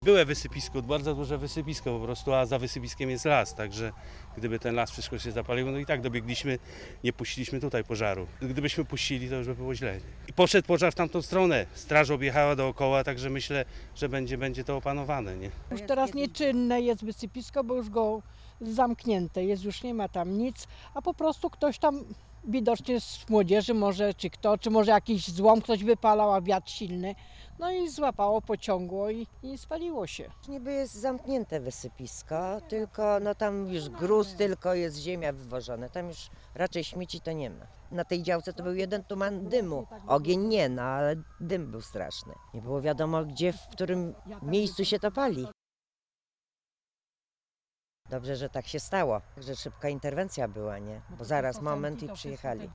Byłe wysypisko, bardzo duże wysypisko po prostu, a za wysypiskiem jest las, także gdyby ten las wszystko się zapalił, no i tak dobiegliśmy, nie puściliśmy tutaj pożaru. Gdybyśmy puścili, to już by było źle. I poszedł pożar w tamtą stronę, straż objechała dookoła, także myślę, że będzie to opanowane, nie? Już teraz nieczynne jest wysypisko, bo już go zamknięte jest, już nie ma tam nic, a po prostu ktoś tam widocznie z młodzieży może, czy może jakiś złom ktoś wypalał, a wiatr silny, no i złapało, pociągło i spaliło się. Niby jest zamknięte wysypisko, tylko no tam już gruz, tylko jest ziemia wywożona, tam już raczej śmieci to nie ma. Na tej działce to był jeden tuman dymu, ogień nie, no ale dym był straszny. Nie było wiadomo gdzie, w którym miejscu się to pali. Dobrze, że tak się stało, że szybka interwencja była, nie? Bo zaraz moment i przyjechali.